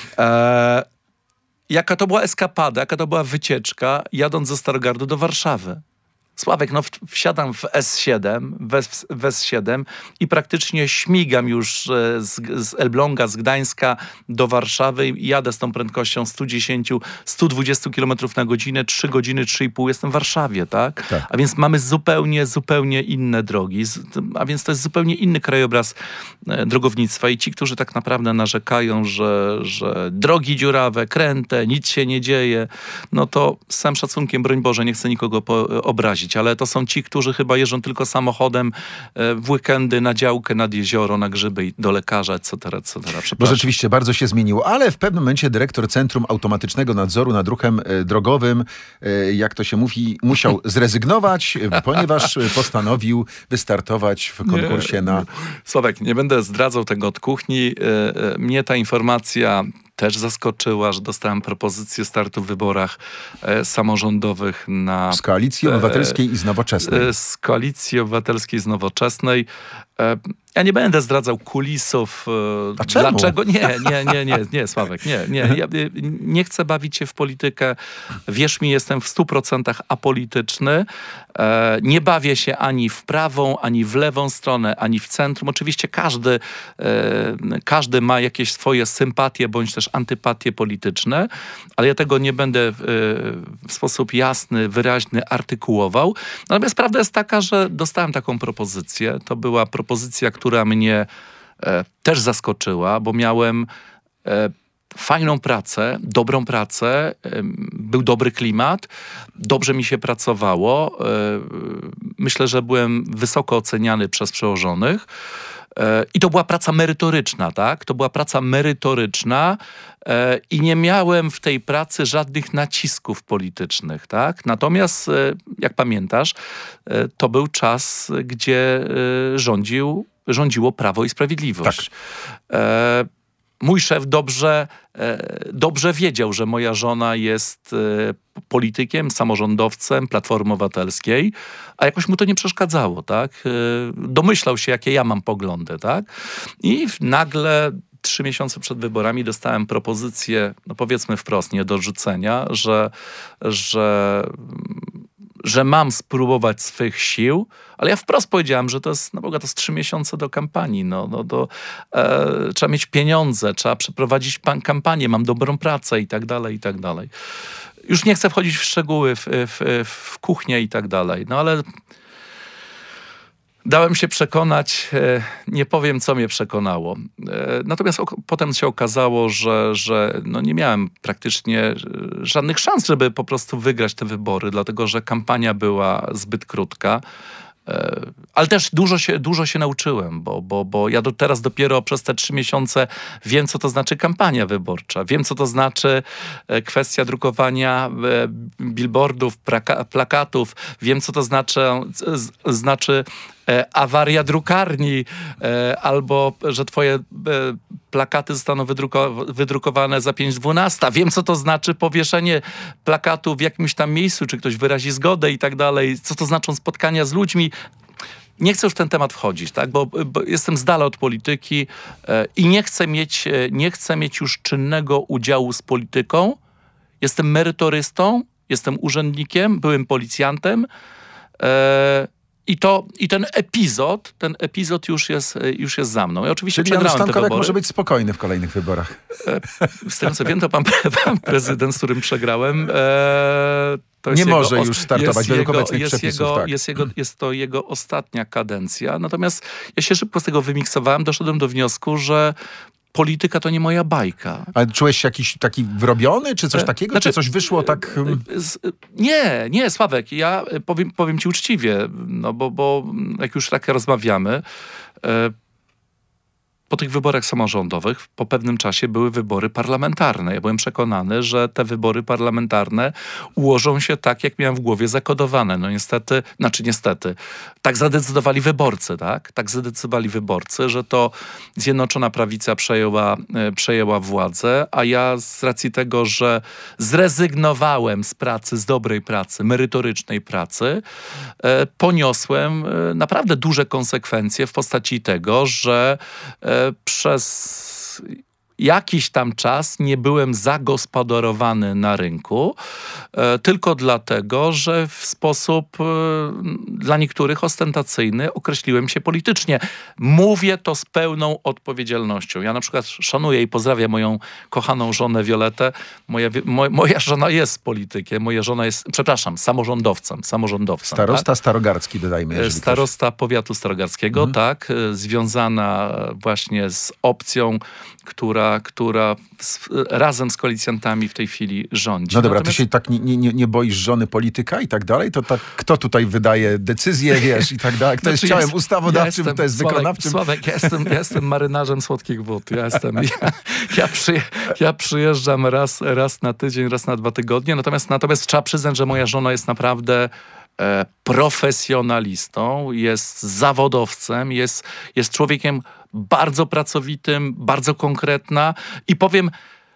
Speaker 3: E, jaka to była eskapada, jaka to była wycieczka, jadąc ze Starogardu do Warszawy. Sławek, no wsiadam w S siedem, w S siedem i praktycznie śmigam już z, z Elbląga, z Gdańska do Warszawy i jadę z tą prędkością sto dziesięć do stu dwudziestu kilometrów na godzinę, trzy godziny, trzy i pół jestem w Warszawie, tak? tak? A więc mamy zupełnie, zupełnie inne drogi, a więc to jest zupełnie inny krajobraz drogownictwa i ci, którzy tak naprawdę narzekają, że, że drogi dziurawe, kręte, nic się nie dzieje, no to z całym szacunkiem, broń Boże, nie chcę nikogo po- obrazić, ale to są ci, którzy chyba jeżdżą tylko samochodem w weekendy na działkę, nad jezioro, na grzyby i do lekarza, et cetera, et cetera.
Speaker 2: Bo rzeczywiście bardzo się zmieniło, ale w pewnym momencie dyrektor Centrum Automatycznego Nadzoru nad Ruchem Drogowym, jak to się mówi, musiał zrezygnować, ponieważ postanowił wystartować w konkursie
Speaker 3: nie,
Speaker 2: na...
Speaker 3: Sławek, nie będę zdradzał tego od kuchni. Mnie ta informacja też zaskoczyła, że dostałem propozycję startu w wyborach e, samorządowych na...
Speaker 2: Z Koalicji Obywatelskiej
Speaker 3: e,
Speaker 2: i z Nowoczesnej.
Speaker 3: E, z Koalicji Obywatelskiej i z Nowoczesnej. E, ja nie będę zdradzał kulisów. E,
Speaker 2: A czemu?
Speaker 3: Dlaczego? Nie, nie, nie, nie, nie, Sławek, nie, nie. Ja nie chcę bawić się w politykę. Wierz mi, jestem w stu procentach apolityczny. E, nie bawię się ani w prawą, ani w lewą stronę, ani w centrum. Oczywiście każdy, e, każdy ma jakieś swoje sympatie, bądź też antypatie polityczne, ale ja tego nie będę e, w sposób jasny, wyraźny artykułował. Natomiast prawda jest taka, że dostałem taką propozycję. To była propozycja, która mnie e, też zaskoczyła, bo miałem e, fajną pracę, dobrą pracę, e, był dobry klimat, dobrze mi się pracowało. E, myślę, że byłem wysoko oceniany przez przełożonych. I to była praca merytoryczna, tak? To była praca merytoryczna e, i nie miałem w tej pracy żadnych nacisków politycznych, tak? Natomiast, e, jak pamiętasz, e, to był czas, gdzie e, rządził, rządziło Prawo i Sprawiedliwość.
Speaker 2: Tak.
Speaker 3: E, mój szef dobrze, dobrze wiedział, że moja żona jest politykiem, samorządowcem Platformy Obywatelskiej, a jakoś mu to nie przeszkadzało, tak? Domyślał się, jakie ja mam poglądy, tak? I nagle trzy miesiące przed wyborami dostałem propozycję, no powiedzmy wprost, nie do rzucenia, że, że, że mam spróbować swych sił, ale ja wprost powiedziałem, że to jest, no Boga, to jest trzy miesiące do kampanii, no, no to e, trzeba mieć pieniądze, trzeba przeprowadzić pan, kampanię, mam dobrą pracę i tak dalej, i tak dalej. Już nie chcę wchodzić w szczegóły, w, w, w kuchnię i tak dalej, no ale dałem się przekonać, nie powiem, co mnie przekonało. Natomiast potem się okazało, że, że no nie miałem praktycznie żadnych szans, żeby po prostu wygrać te wybory, dlatego że kampania była zbyt krótka. Ale też dużo się, dużo się nauczyłem, bo, bo, bo ja do teraz dopiero przez te trzy miesiące wiem, co to znaczy kampania wyborcza. Wiem, co to znaczy kwestia drukowania billboardów, plaka, plakatów. Wiem, co to znaczy, z, znaczy awaria drukarni, albo że twoje plakaty zostaną wydruko- wydrukowane za pięć dwunasta. Wiem, co to znaczy powieszenie plakatu w jakimś tam miejscu, czy ktoś wyrazi zgodę i tak dalej. Co to znaczą spotkania z ludźmi. Nie chcę już w ten temat wchodzić, tak? bo, bo jestem z dala od polityki e, i nie chcę, mieć, e, nie chcę mieć już czynnego udziału z polityką. Jestem merytorystą, jestem urzędnikiem, byłym policjantem. E, I, to, I ten epizod, ten epizod już jest, już jest za mną. Ja oczywiście
Speaker 2: Czyli Janusz
Speaker 3: przegrałem te
Speaker 2: Stankowiak
Speaker 3: wybory.
Speaker 2: może być spokojny w kolejnych wyborach.
Speaker 3: Z tego co wiem, to pan, pan prezydent, z którym przegrałem, e, to jest
Speaker 2: nie
Speaker 3: jego,
Speaker 2: może już startować według
Speaker 3: jego,
Speaker 2: obecnych
Speaker 3: jest
Speaker 2: przepisów.
Speaker 3: Jego,
Speaker 2: tak.
Speaker 3: jest, jego, jest to jego ostatnia kadencja. Natomiast ja się szybko z tego wymiksowałem, doszedłem do wniosku, że polityka to nie moja bajka.
Speaker 2: Ale czułeś się jakiś taki wrobiony, czy coś takiego?
Speaker 3: Znaczy,
Speaker 2: czy coś wyszło tak...
Speaker 3: Z, nie, nie, Sławek, ja powiem, powiem ci uczciwie, no bo, bo jak już tak rozmawiamy, e, po tych wyborach samorządowych po pewnym czasie były wybory parlamentarne. Ja byłem przekonany, że te wybory parlamentarne ułożą się tak, jak miałem w głowie zakodowane. No niestety, znaczy niestety, tak zadecydowali wyborcy, tak? Tak zadecydowali wyborcy, że to Zjednoczona Prawica przejęła, e, przejęła władzę, a ja z racji tego, że zrezygnowałem z pracy, z dobrej pracy, merytorycznej pracy, e, poniosłem e, naprawdę duże konsekwencje w postaci tego, że e, przez jakiś tam czas nie byłem zagospodarowany na rynku, e, tylko dlatego, że w sposób e, dla niektórych ostentacyjny określiłem się politycznie. Mówię to z pełną odpowiedzialnością. Ja na przykład szanuję i pozdrawiam moją kochaną żonę Violetę. Moja, mo, moja żona jest politykiem, moja żona jest, przepraszam, samorządowcem. samorządowcem
Speaker 2: Starosta
Speaker 3: tak?
Speaker 2: Starogardzki, dodajmy. jeżeli
Speaker 3: Starosta ktoś... powiatu starogardzkiego, mhm. tak, związana właśnie z opcją, która, która z, razem z koalicjantami w tej chwili rządzi.
Speaker 2: No dobra,
Speaker 3: Natomiast...
Speaker 2: ty się tak nie, nie, nie boisz żony polityka i tak dalej? To tak, kto tutaj wydaje decyzje, wiesz, i tak dalej? Kto znaczy jest ciałem jest, ustawodawczym, ja kto jest
Speaker 3: Sławek,
Speaker 2: wykonawczym?
Speaker 3: Sławek, ja jestem, ja jestem marynarzem słodkich wód. Ja, jestem, ja, ja, przy, ja przyjeżdżam raz, raz na tydzień, raz na dwa tygodnie, natomiast, natomiast trzeba przyznać, że moja żona jest naprawdę e, profesjonalistą, jest zawodowcem, jest, jest człowiekiem bardzo pracowitym, bardzo konkretna i powiem,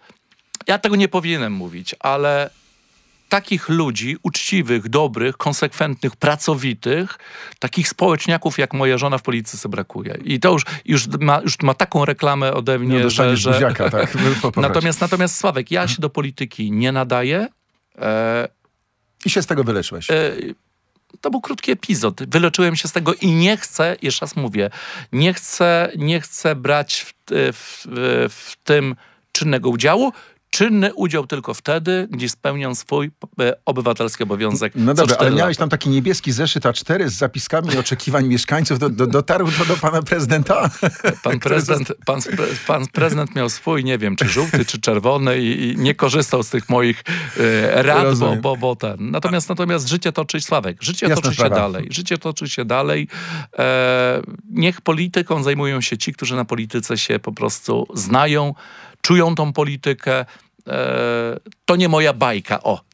Speaker 3: ja tego nie powinienem mówić, ale takich ludzi, uczciwych, dobrych, konsekwentnych, pracowitych, takich społeczniaków jak moja żona w polityce brakuje. I to już, już, ma, już ma taką reklamę ode mnie,
Speaker 2: no,
Speaker 3: że... że...
Speaker 2: buziaka, tak.
Speaker 3: natomiast, natomiast Sławek, ja się do polityki nie nadaję. E...
Speaker 2: I się z tego wyleczyłeś.
Speaker 3: E... To był krótki epizod. Wyleczyłem się z tego i nie chcę, jeszcze raz mówię, nie chcę, nie chcę brać w, w, w tym czynnego udziału. Czynny udział tylko wtedy, gdzie spełniam swój obywatelski obowiązek.
Speaker 2: No dobra, ale miałeś
Speaker 3: lata.
Speaker 2: tam taki niebieski zeszyt A cztery z zapiskami oczekiwań mieszkańców. Do, do, dotarł to do pana prezydenta?
Speaker 3: Pan prezydent, pan, pan prezydent miał swój, nie wiem, czy żółty, czy czerwony i, i nie korzystał z tych moich e, rad, bo, bo, bo ten. Natomiast, natomiast życie toczy, Sławek, życie
Speaker 2: Jasna
Speaker 3: toczy
Speaker 2: sprawa.
Speaker 3: się dalej. Życie toczy się dalej. E, niech polityką zajmują się ci, którzy na polityce się po prostu znają, czują tą politykę. E, to nie moja bajka. O,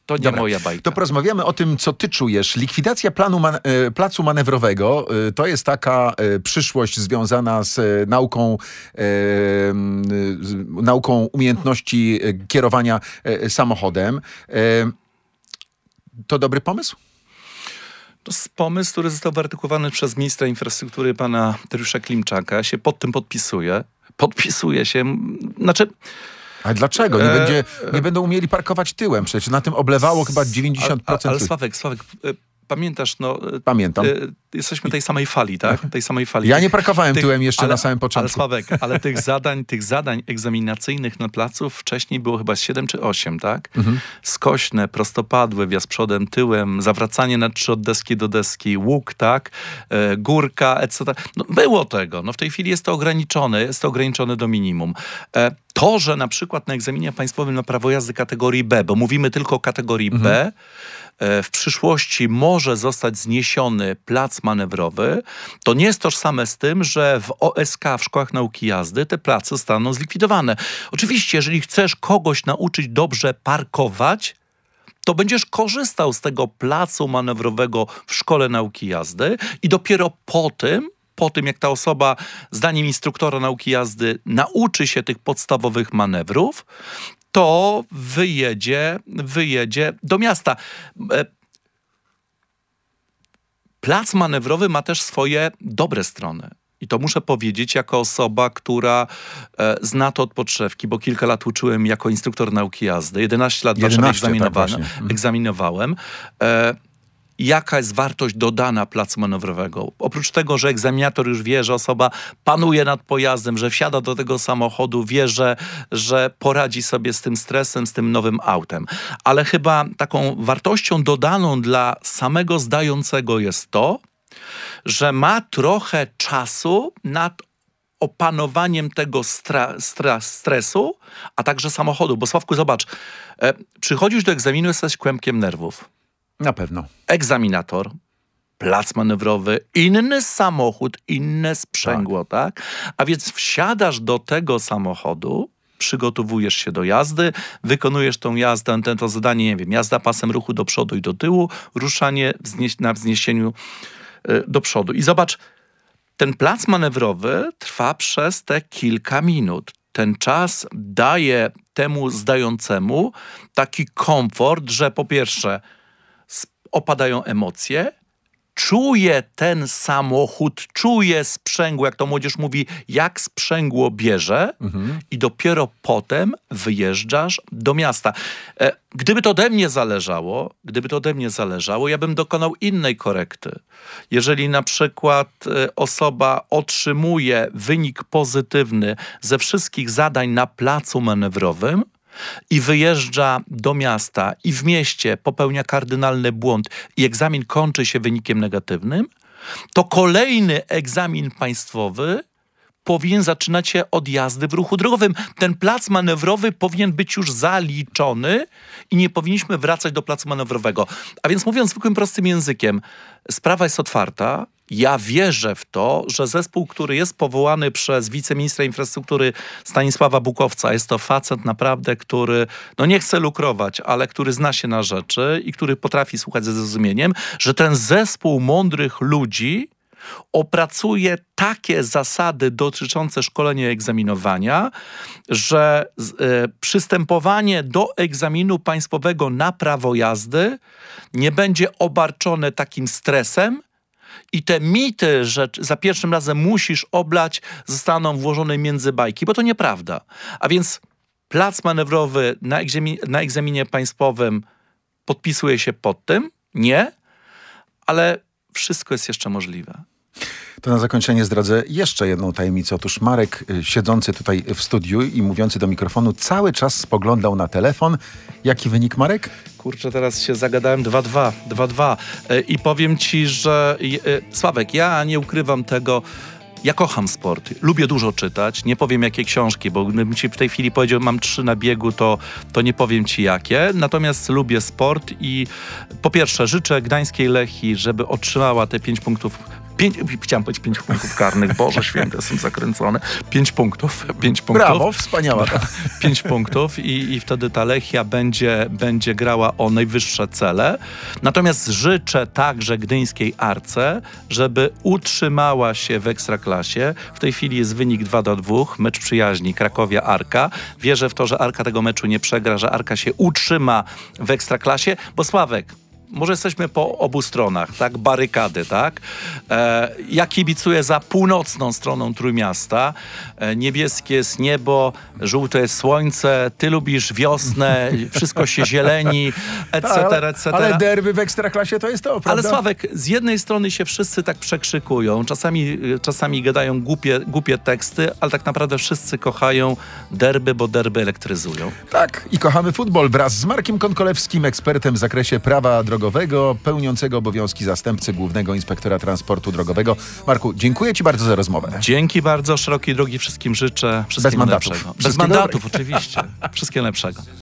Speaker 3: To nie
Speaker 2: Dobra,
Speaker 3: moja bajka.
Speaker 2: To porozmawiamy o tym, co ty czujesz. Likwidacja planu man- e, placu manewrowego e, to jest taka e, przyszłość związana z e, nauką, e, z nauką umiejętności e, kierowania e, samochodem. E, to dobry pomysł?
Speaker 3: To jest pomysł, który został wyartykułowany przez ministra infrastruktury pana Dariusza Klimczaka. Ja się pod tym podpisuję. Podpisuje się, znaczy...
Speaker 2: Ale dlaczego? Nie, będzie, nie będą umieli parkować tyłem. Przecież na tym oblewało chyba dziewięćdziesiąt procent
Speaker 3: Ale, ale
Speaker 2: ludzi.
Speaker 3: Sławek, Sławek, pamiętasz, no...
Speaker 2: Pamiętam.
Speaker 3: Jesteśmy tej samej fali, tak? Tej samej fali.
Speaker 2: Ja nie parkowałem
Speaker 3: tych,
Speaker 2: tyłem jeszcze
Speaker 3: ale,
Speaker 2: na samym początku.
Speaker 3: Ale Sławek, ale tych zadań, tych zadań egzaminacyjnych na placu wcześniej było chyba siedem czy osiem, tak? Mhm. Skośne, prostopadłe, wjazd przodem, tyłem, zawracanie na trzy od deski do deski, łuk, tak? E, górka, et cetera. No, było tego. No, w tej chwili jest to ograniczone, jest to ograniczone do minimum. E, to, że na przykład na egzaminie państwowym na prawo jazdy kategorii B, bo mówimy tylko o kategorii mhm. B, w przyszłości może zostać zniesiony plac manewrowy, to nie jest tożsame z tym, że w O S K, w szkołach nauki jazdy, te place zostaną zlikwidowane. Oczywiście, jeżeli chcesz kogoś nauczyć dobrze parkować, to będziesz korzystał z tego placu manewrowego w szkole nauki jazdy i dopiero po tym, po tym jak ta osoba, zdaniem instruktora nauki jazdy, nauczy się tych podstawowych manewrów, to wyjedzie, wyjedzie do miasta. Plac manewrowy ma też swoje dobre strony. I to muszę powiedzieć jako osoba, która e, zna to od podszewki, bo kilka lat uczyłem jako instruktor nauki jazdy. jedenaście lat
Speaker 2: jedenaście,
Speaker 3: egzaminowałem.
Speaker 2: tak
Speaker 3: egzaminowałem. E, Jaka jest wartość dodana placu manewrowego? Oprócz tego, że egzaminator już wie, że osoba panuje nad pojazdem, że wsiada do tego samochodu, wie, że, że poradzi sobie z tym stresem, z tym nowym autem. Ale chyba taką wartością dodaną dla samego zdającego jest to, że ma trochę czasu nad opanowaniem tego stra- stra- stresu, a także samochodu. Bo Sławku, zobacz, e, przychodzisz do egzaminu, jesteś kłębkiem nerwów.
Speaker 2: Na pewno.
Speaker 3: Egzaminator, plac manewrowy, inny samochód, inne sprzęgło, tak? tak? A więc wsiadasz do tego samochodu, przygotowujesz się do jazdy, wykonujesz tą jazdę, ten, to zadanie, nie wiem, jazda pasem ruchu do przodu i do tyłu, ruszanie wznieś, na wzniesieniu y, do przodu. I zobacz, ten plac manewrowy trwa przez te kilka minut. Ten czas daje temu zdającemu taki komfort, że po pierwsze opadają emocje, czuje ten samochód, czuje sprzęgło, jak to młodzież mówi, jak sprzęgło bierze mhm. i dopiero potem wyjeżdżasz do miasta. E, gdyby to ode mnie zależało, gdyby to ode mnie zależało, ja bym dokonał innej korekty. Jeżeli na przykład e, osoba otrzymuje wynik pozytywny ze wszystkich zadań na placu manewrowym, i wyjeżdża do miasta i w mieście popełnia kardynalny błąd i egzamin kończy się wynikiem negatywnym, to kolejny egzamin państwowy powinien zaczynać się od jazdy w ruchu drogowym. Ten plac manewrowy powinien być już zaliczony i nie powinniśmy wracać do placu manewrowego. A więc mówiąc zwykłym, prostym językiem, sprawa jest otwarta. Ja wierzę w to, że zespół, który jest powołany przez wiceministra infrastruktury Stanisława Bukowca, jest to facet naprawdę, który, no nie chce lukrować, ale który zna się na rzeczy i który potrafi słuchać ze zrozumieniem, że ten zespół mądrych ludzi opracuje takie zasady dotyczące szkolenia i egzaminowania, że y, przystępowanie do egzaminu państwowego na prawo jazdy nie będzie obarczone takim stresem, i te mity, że za pierwszym razem musisz oblać, zostaną włożone między bajki, bo to nieprawda. A więc plac manewrowy na, egzami- na egzaminie państwowym podpisuje się pod tym? Nie, ale wszystko jest jeszcze możliwe.
Speaker 2: To na zakończenie zdradzę jeszcze jedną tajemnicę. Otóż Marek, siedzący tutaj w studiu i mówiący do mikrofonu, cały czas spoglądał na telefon. Jaki wynik, Marek?
Speaker 3: Kurczę, teraz się zagadałem dwa dwa. dwa dwa. I powiem ci, że Sławek, ja nie ukrywam tego. Ja kocham sport, lubię dużo czytać, nie powiem jakie książki, bo gdybym ci w tej chwili powiedział, mam trzy na biegu, to, to nie powiem ci jakie. Natomiast lubię sport i po pierwsze życzę gdańskiej Lechii, żeby otrzymała te pięć punktów Pięć, chciałem powiedzieć pięć punktów karnych. Boże święty, jestem zakręcony. Pięć punktów. Pięć punktów.
Speaker 2: Brawo, wspaniała.
Speaker 3: Pięć punktów i, i wtedy ta Lechia będzie, będzie grała o najwyższe cele. Natomiast życzę także gdyńskiej Arce, żeby utrzymała się w Ekstraklasie. W tej chwili jest wynik dwa do dwóch, mecz przyjaźni Krakowia-Arka. Wierzę w to, że Arka tego meczu nie przegra, że Arka się utrzyma w Ekstraklasie, bo Sławek, może jesteśmy po obu stronach, tak? Barykady, tak? E, ja kibicuję za północną stroną Trójmiasta. E, niebieskie jest niebo, żółte jest słońce, ty lubisz wiosnę, wszystko się zieleni, et cetera, et cetera.
Speaker 2: Ale derby w Ekstraklasie to jest to, prawda?
Speaker 3: Ale Sławek, z jednej strony się wszyscy tak przekrzykują, czasami, czasami gadają głupie, głupie teksty, ale tak naprawdę wszyscy kochają derby, bo derby elektryzują.
Speaker 2: Tak, i kochamy futbol wraz z Markiem Konkolewskim, ekspertem w zakresie prawa drogowego, pełniącego obowiązki zastępcy Głównego Inspektora Transportu Drogowego. Marku, dziękuję ci bardzo za rozmowę.
Speaker 3: Dzięki bardzo, szerokiej drogi wszystkim życzę. Wszystkim
Speaker 2: Bez mandatów.
Speaker 3: lepszego. Bez
Speaker 2: Wszystkiego
Speaker 3: mandatów, oczywiście. Wszystkiego lepszego.